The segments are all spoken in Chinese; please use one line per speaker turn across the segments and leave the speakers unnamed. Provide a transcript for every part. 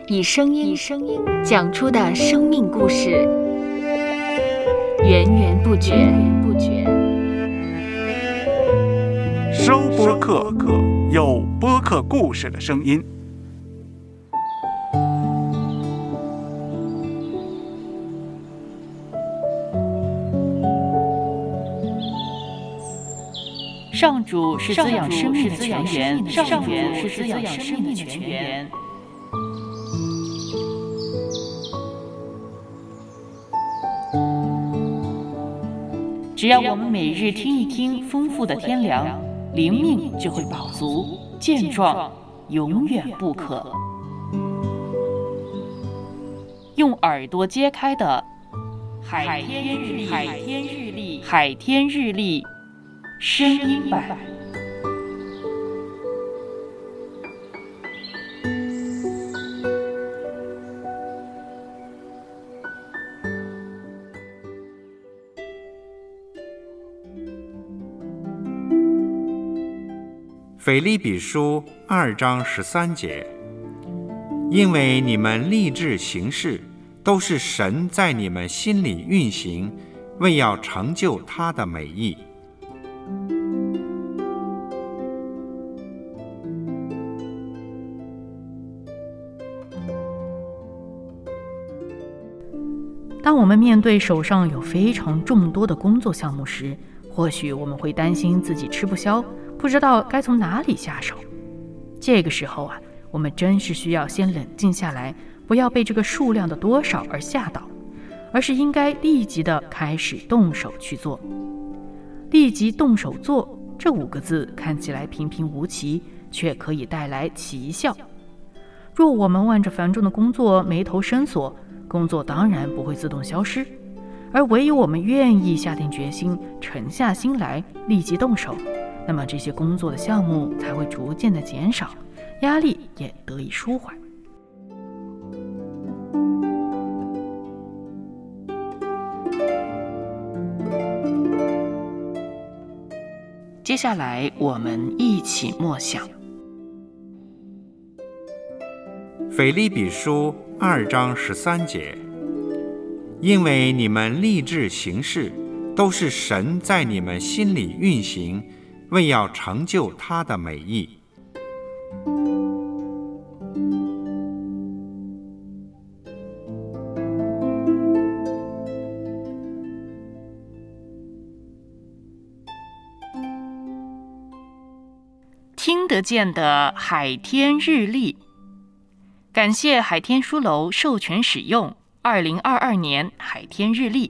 以声音讲出的生命故事，源源不绝。
收播客，有播客故事的声音。
上主是滋养生命的泉源，上主是滋养生命的泉源。只要我们每日听一听丰富的天粮，灵命就会饱足健壮，永远不渴。用耳朵揭开的海天日历声音版。
腓立比书2章13节，因为你们立志行事，都是神在你们心里运行，为要成就他的美意。
当我们面对手上有非常众多的工作项目时，或许我们会担心自己吃不消，不知道该从哪里下手。这个时候我们真是需要先冷静下来，不要被这个数量的多少而吓倒，而是应该立即的开始动手去做。立即动手做这5个字看起来平平无奇，却可以带来奇效。若我们望着繁重的工作眉头深锁，工作当然不会自动消失，而唯有我们愿意下定决心，沉下心来立即动手，那么这些工作的项目才会逐渐的减少，压力也得以舒缓。接下来我们一起默想
腓立比书2章13节，因为你们立志行事，都是神在你们心里运行，为要成就他的美意。
听得见的海天日历，感谢海天书楼授权使用2022年海天日历。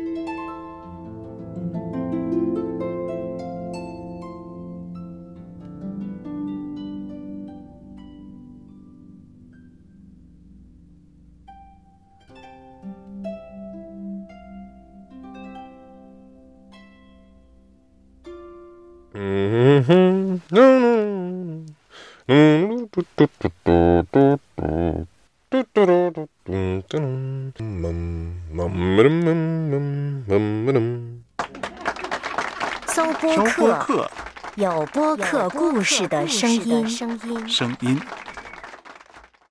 搜播客，有播客故事的声音。